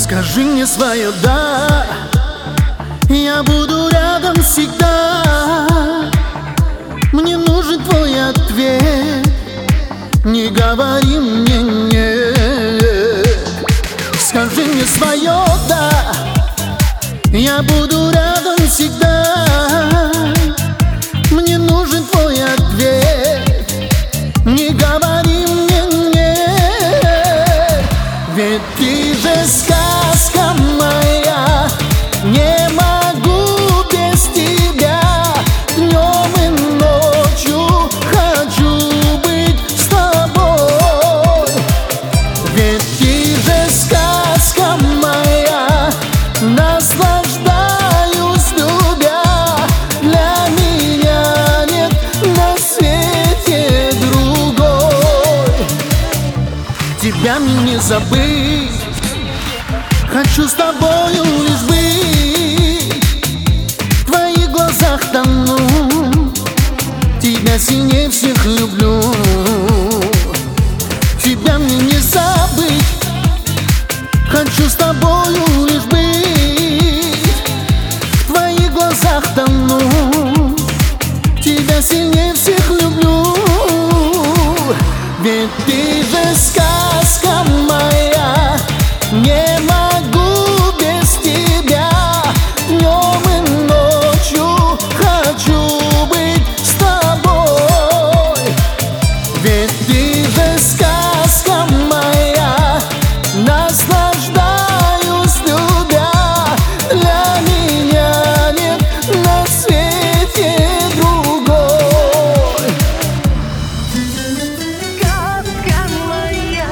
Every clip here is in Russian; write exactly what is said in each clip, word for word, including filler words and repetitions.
Скажи мне свое «да», я буду рядом всегда. Мне нужен твой ответ, не говори мне «нет». Скажи мне свое «да», я буду рядом всегда. Мне нужен твой ответ, не говори мне «нет». Ведь ты же сказка моя, не могу без тебя. Днем и ночью хочу быть с тобой. Ведь ты же сказка моя, наслаждаюсь любя. Для меня нет на свете другой. Тебя мне не забыть, хочу с тобою лишь быть. В твоих глазах тону, тебя сильнее всех люблю. Тебя мне не забыть, хочу с тобою лишь быть. В твоих глазах тону, тебя сильнее всех люблю. Ведь ты же сказка моя, не могу без тебя. Днем и ночью хочу быть с тобой. Ведь ты же сказка моя, наслаждаюсь любя. Для меня нет на свете другой. Сказка моя.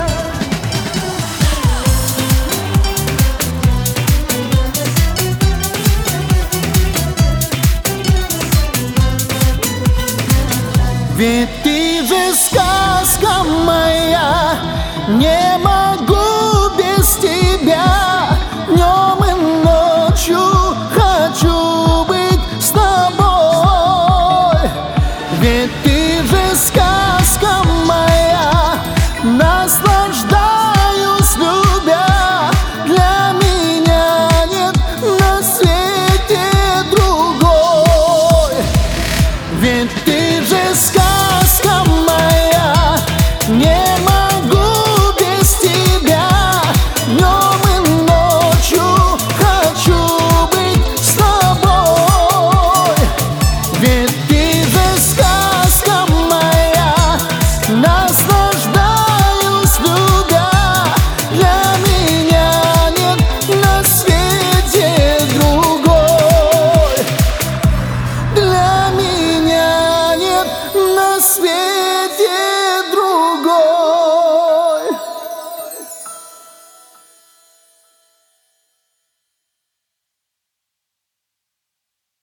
Ведь ты же сказка моя, не могу